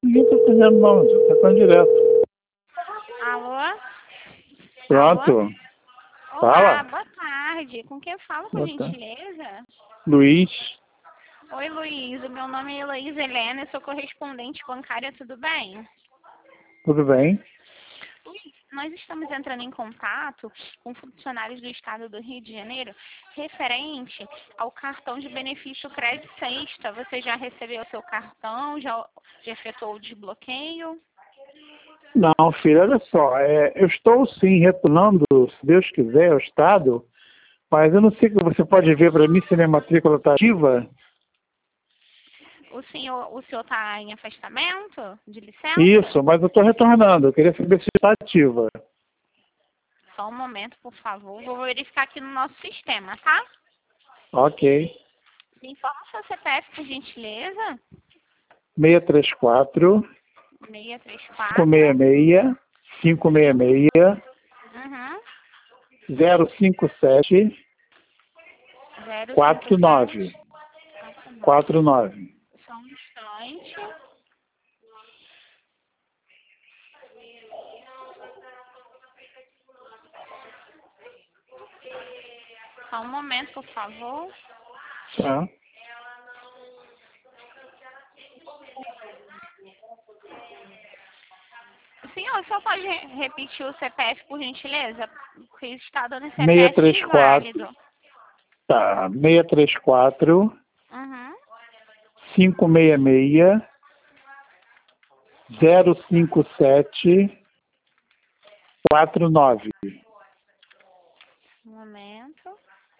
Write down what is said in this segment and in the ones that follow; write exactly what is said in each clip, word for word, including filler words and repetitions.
ninguém está atendendo não, está falando direto. Alô? Pronto. Alô? Olá, Fala. boa tarde. Com quem eu falo, por Boa tarde. gentileza? Luiz. Oi, Luiz. O meu nome é Heloísa Helena, eu sou correspondente bancária, tudo bem? Tudo bem? Luiz, nós estamos entrando em contato com funcionários do Estado do Rio de Janeiro referente ao cartão de benefício Crédito Sexta. Você já recebeu o seu cartão? Já, já efetuou o desbloqueio? Não, filho, olha só. É, eu estou sim retornando, se Deus quiser, ao Estado, mas eu não sei que você pode ver para mim se minha matrícula está ativa. O senhor o senhor está em afastamento de licença? Isso, mas eu estou retornando. Eu queria saber se está ativa. Só um momento, por favor. Vou verificar aqui no nosso sistema, tá? Ok. Me informa o seu C P F, por gentileza. seis três quatro, seis três cinco quatro. seis seis, cinco seis seis, Uhum. zero cinco sete, zero quatro cinco nove. sete quatro nove. Só um instante. Só um momento, por favor. Tá. Senhor, só pode re- repetir o C P F, por gentileza? Porque está dando C P seis F três quatro. inválido. Tá. seis três quatro, Uhum. cinco seis seis, zero cinco sete, quatro nove. Um momento.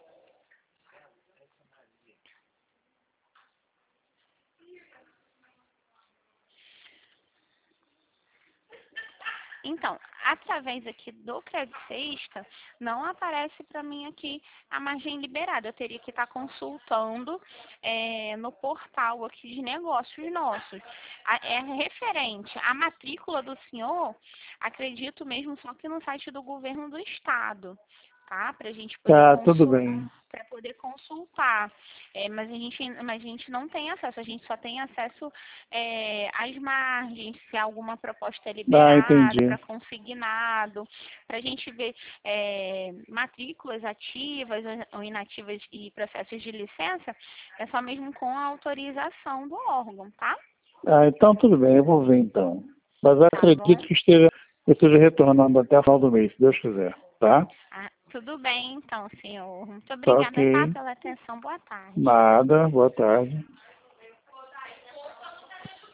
Então, através aqui do Crédito Sexta, não aparece para mim aqui a margem liberada. Eu teria que estar consultando é, no portal aqui de negócios nossos. A- é referente à matrícula do senhor, acredito mesmo só que no site do governo do estado, tá? Para a gente poder Tá, tudo consultar. bem. Para poder consultar, é, mas, a gente, mas a gente não tem acesso, a gente só tem acesso é, às margens, se alguma proposta é Ah, liberada, entendi. para consignado, para a gente ver é, matrículas ativas ou inativas e processos de licença, é só mesmo com a autorização do órgão, tá? Ah, então tudo bem, eu vou ver então. Mas eu Tá acredito bom? que esteja, eu esteja retornando até o final do mês, se Deus quiser, tá? Ah, tudo bem, então, senhor. Muito Tá obrigada, tá, ok. pela atenção. Boa tarde. Nada, boa tarde.